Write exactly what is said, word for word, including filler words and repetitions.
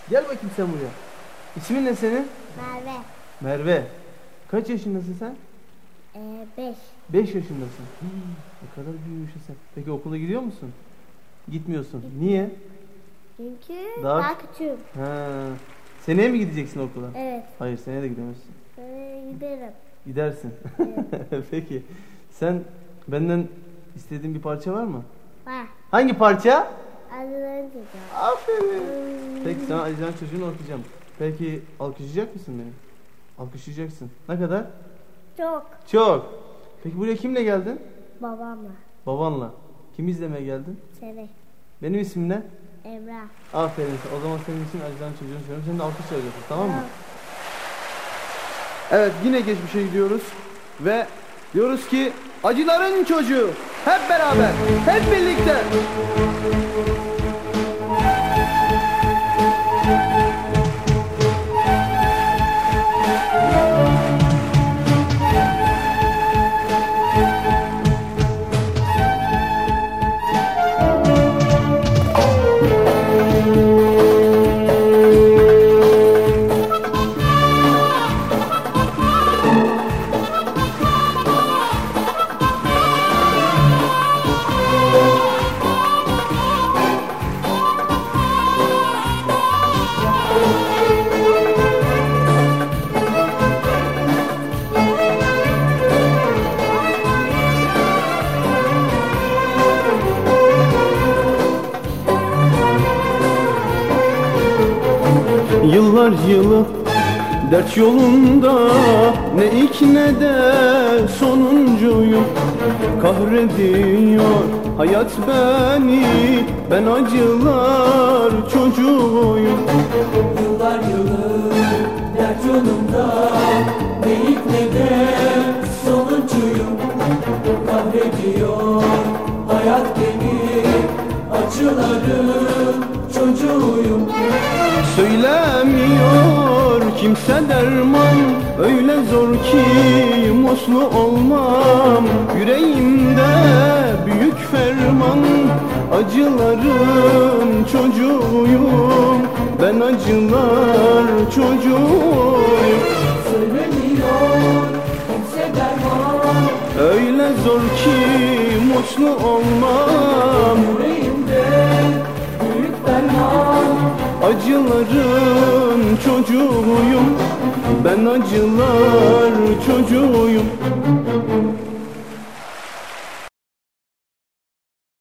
Gel bakayım sen buraya. İsmin ne senin? Merve. Merve. Kaç yaşındasın sen? Ee, beş. Beş yaşındasın. Hmm, ne kadar büyümüşsün sen. Peki okula gidiyor musun? Gitmiyorsun. Niye? Çünkü Daha- daha, küçüğüm. Ha. Seneye mi gideceksin okula? Evet. Hayır, seneye de gidemezsin. Ee, giderim. Gidersin. Evet. Peki. Sen benden istediğin bir parça var mı? Var. Hangi parça? Adılarını çocuğum. Aferin. Peki sana Alican çocuğunu okuyacağım. Peki alkışlayacak mısın beni? Alkışlayacaksın. Ne kadar? Çok. Çok. Peki buraya kimle geldin? Babamla. Babanla. Kim izlemeye geldin? Seni. Benim ismim ne? Emrah. Aferin. O zaman senin için Alican çocuğunu söylüyorum. Sen de alkış çalacaksın, tamam mı? Tamam. Evet, yine geçmişe gidiyoruz ve diyoruz ki acıların çocuğu hep beraber, hep birlikte. Yıllar yılı dert yolunda, ne ilk ne de sonuncuyum. Kahrediyor hayat beni, ben acılar çocuğuyum. Yıllar yılı dert yolunda, ne ilk ne de sonuncuyum. Kahrediyor hayat beni, acıların çocuğuyum. Söylemiyor kimse derman, öyle zor ki mutlu olmam. Yüreğimde büyük ferman, acıların çocuğuyum. Ben acılar çocuğuyum. Söylemiyor kimse derman, Öyle zor ki mutlu olmam. yüreğimde büyük ferman. Acıların çocuğuyum, ben acılar çocuğuyum.